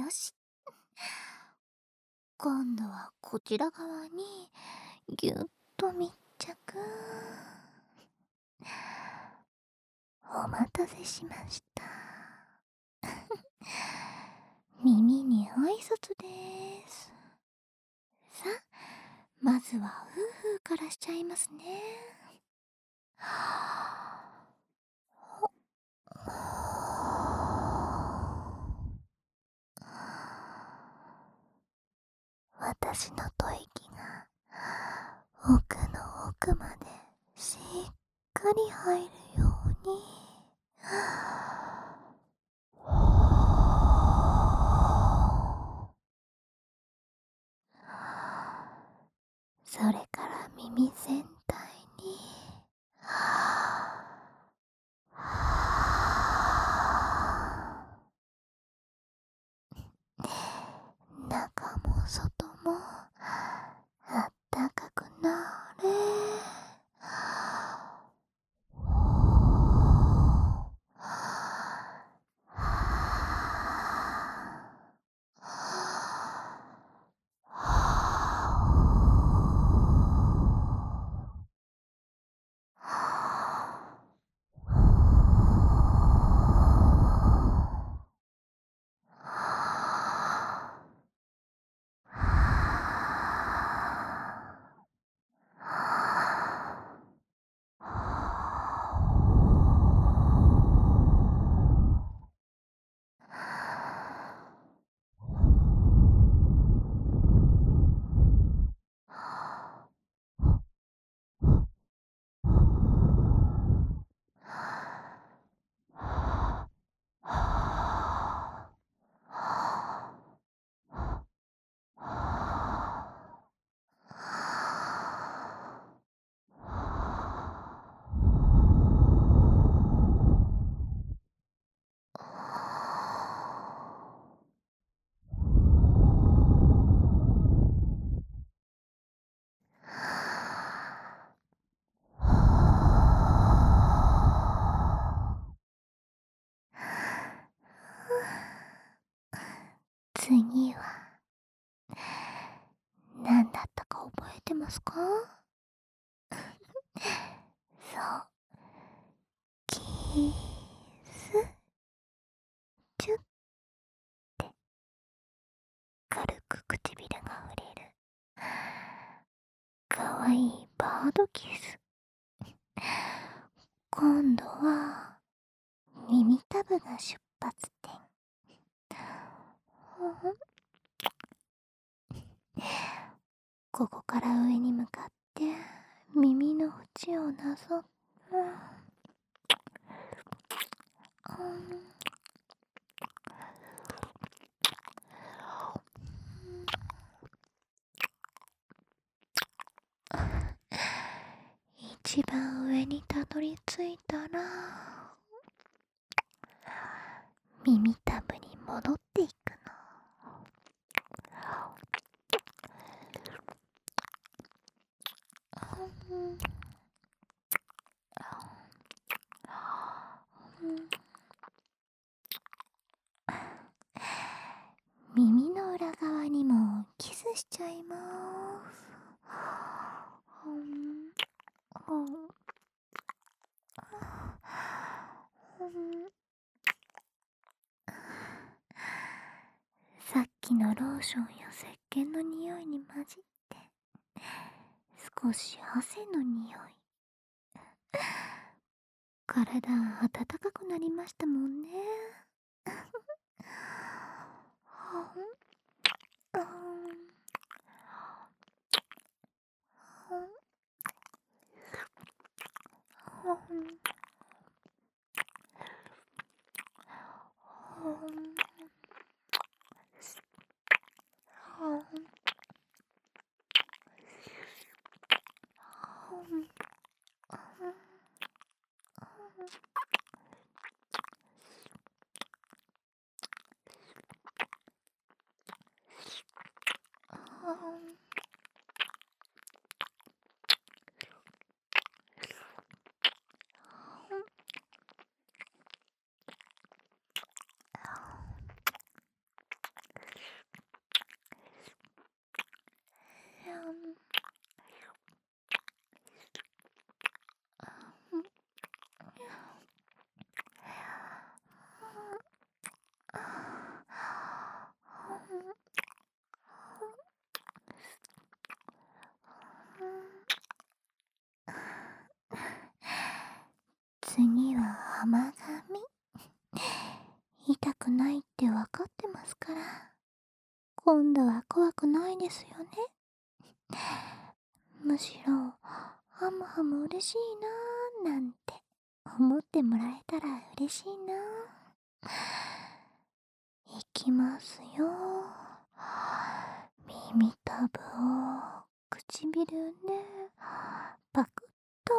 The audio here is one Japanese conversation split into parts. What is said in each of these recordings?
し。今度はこちら側にぎゅっと密着。お待たせしました。耳に挨拶です。さあ、まずはフーフーからしちゃいますね。私の吐息が奥の奥までしっかり入るように。それから耳全体に中も外もあったかくなれ。次は何だったか覚えてますか？そう、キス。チュッて軽く唇が触れるかわいいバードキス。今度は耳たぶが出発点。ここから上に向かって耳の縁をなぞって、一番上にたどり着いたら耳たぶに戻っていくの。耳の裏側にもキスしちゃいます。さっきのローションや石鹸の匂いに混じって少し汗の匂い。体暖かくなりましたもんね。 くないってわかってますから、今度は怖くないですよね。むしろ、ハムハム嬉しいなーなんて思ってもらえたら嬉しいな。いきますよ。耳たぶを唇でパクッと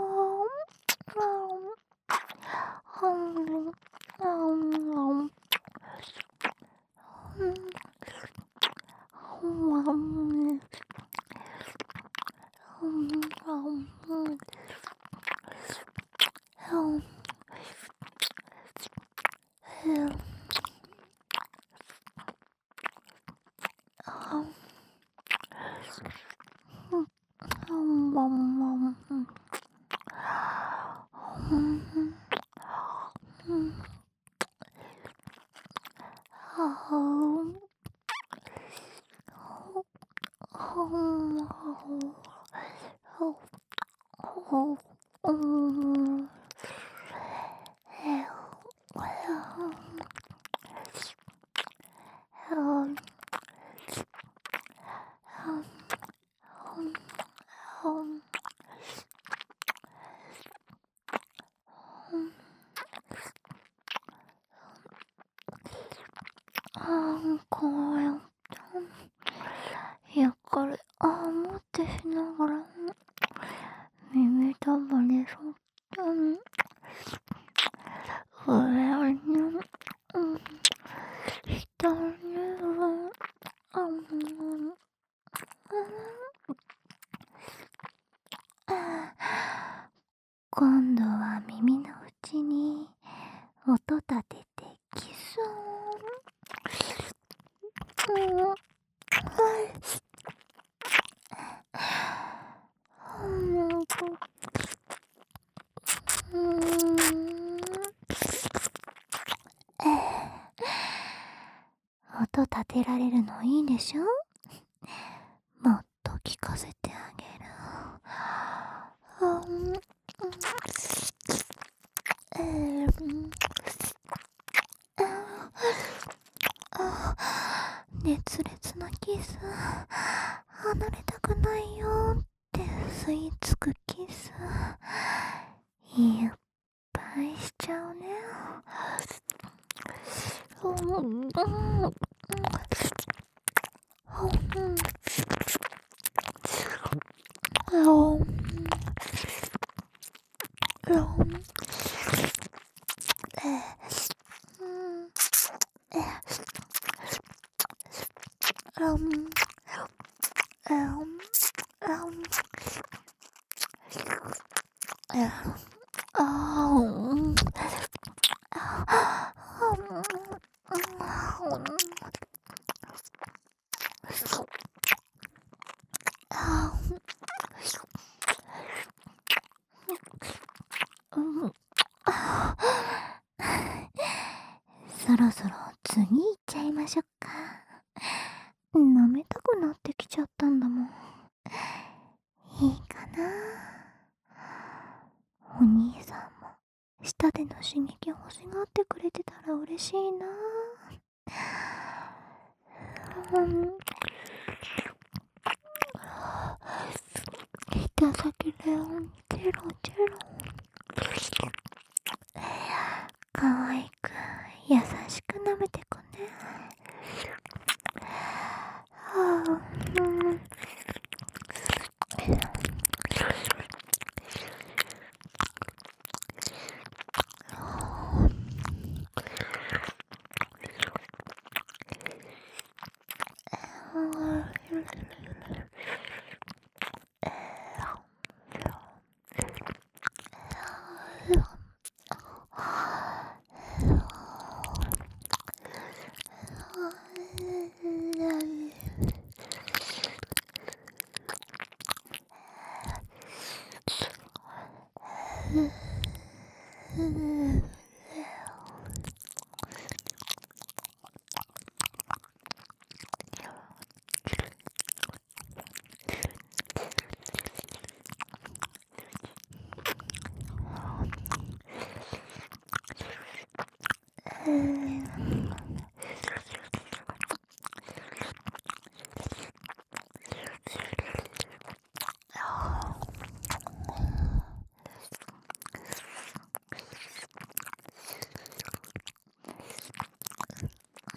こうやってゆっくり持ってしながら耳たぶに沿って上に下に今度は耳の内に音立ててキス音立てられるのいいでしょ。もっと聞かせてあげる。熱烈なキス、離れたくないよって吸い付くキス、いっぱいしちゃうね。そろそろ次行っちゃいましょっか。舐めたくなってきちゃったんだもん。いいかな。お兄さんも舌での刺激欲しがってくれてたら嬉しいな。舌先でチェロチェロ可愛く優しく舐めてくね。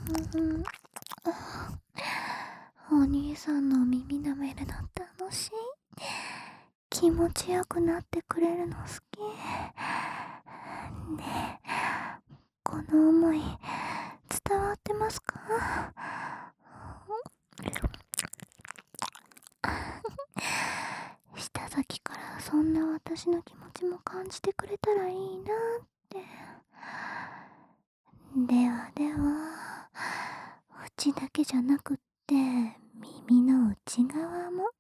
お兄さんの耳舐めるの楽しい。気持ちよくなってくれるの好き。ねえ、この思い伝わってますか？舌先からそんな私の気持ちも感じてくれたらいいなって。ではでは、口だけじゃなくって耳の内側も。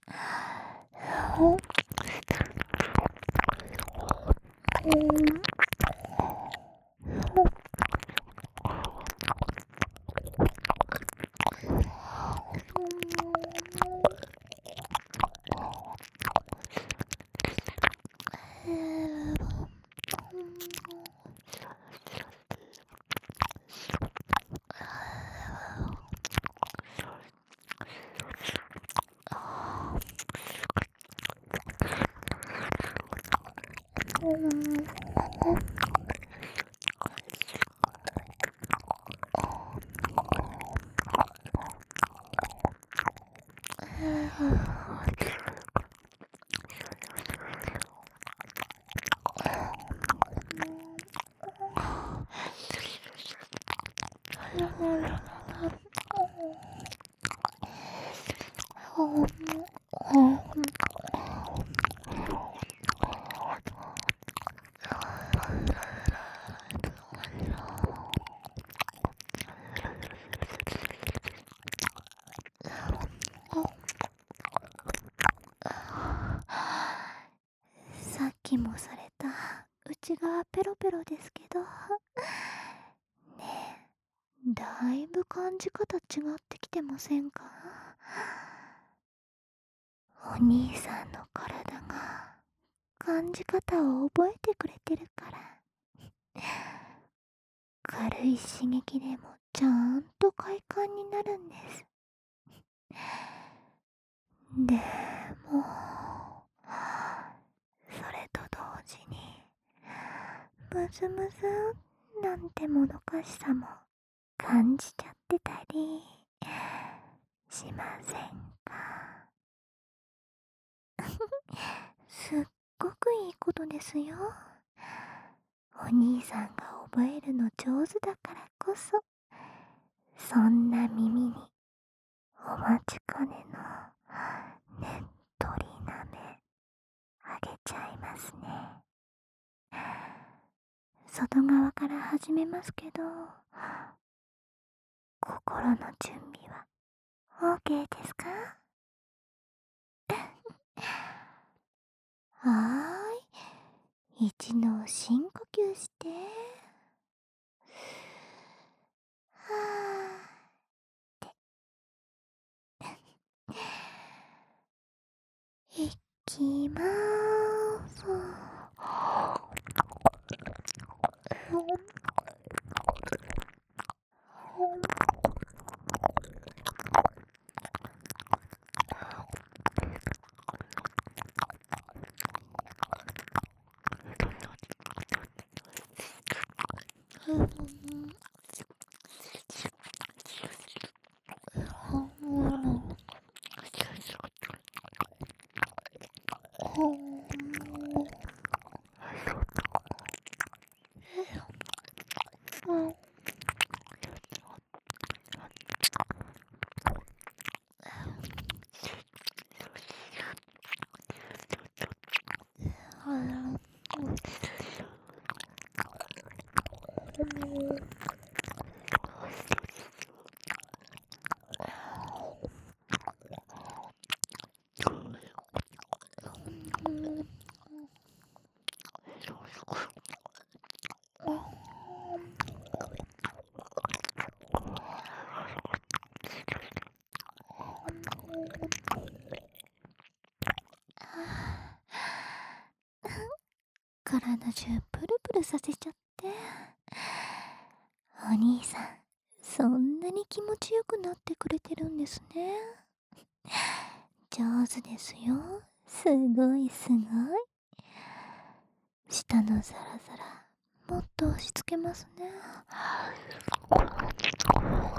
さっきもされた内側ペロペロですけど、ねえ、だいぶ感じ方違ってきてませんか？お兄さんの体が感じ方を覚えてくれてるから。軽い刺激でもちゃんと快感になるんです。でも、それと同時にムズムズなんてもどかしさも感じちゃってたりしませんか？すっごくいいことですよ。お兄さんが覚えるの上手だからこそ、そんな耳にお待ちかねのねっとりなめあげちゃいますね。外側から始めますけど、心の準備は OK ですか？はーい。一度深呼吸して、はーいきまーす。体中プルプルさせちゃって。お兄さん、そんなに気持ちよくなってくれてるんですね。上手ですよ。すごいすごい。下のザラザラもっと押し付けますね。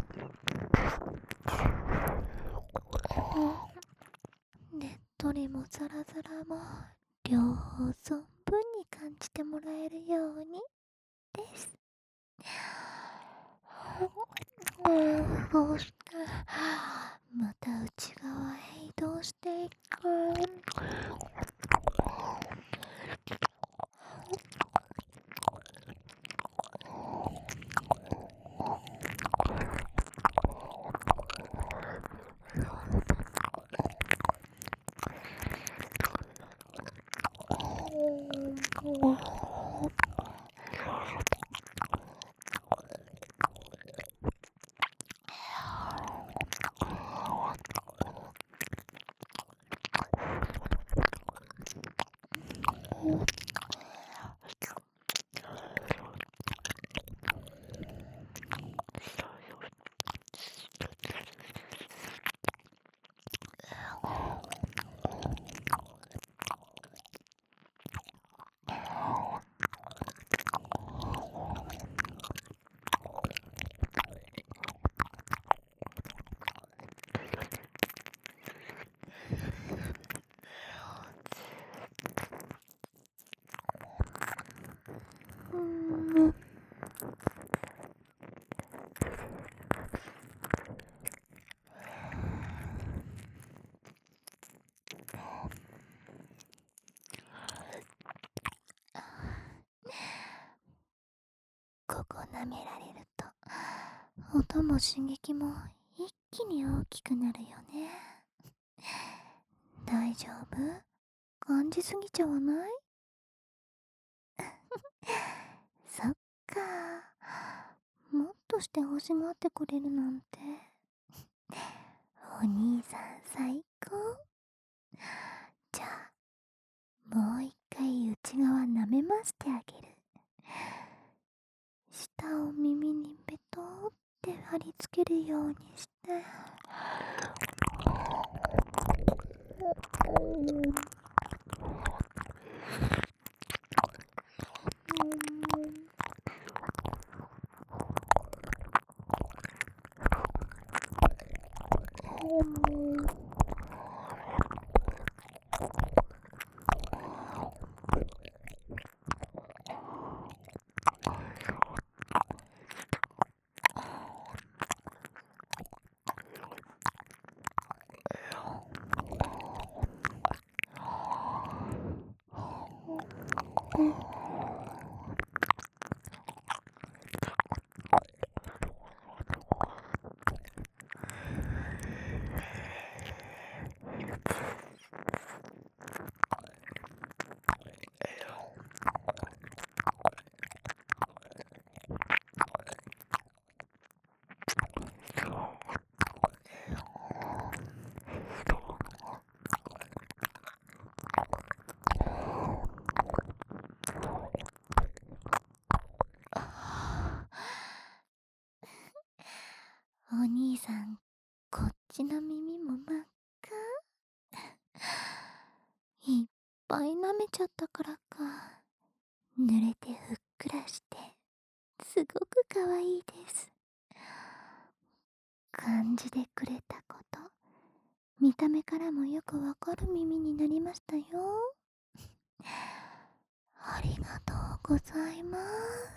らも両方存分に感じてもらえるようにです。そうして、また内側へ移動していく。ここ舐められると音も刺激も一気に大きくなるよね。大丈夫？感じすぎちゃわない？そっか。もっとして欲しがってくれるなんて。お兄さん最高。じゃあもう一回内側舐めましてあげる。舌を耳にペトって貼り付けるようにして。お兄さん、こっちの耳も真っ赤。いっぱい舐めちゃったからか。濡れてふっくらして、すごくかわいいです。感じてくれたこと、見た目からもよくわかる耳になりましたよ。ありがとうございます。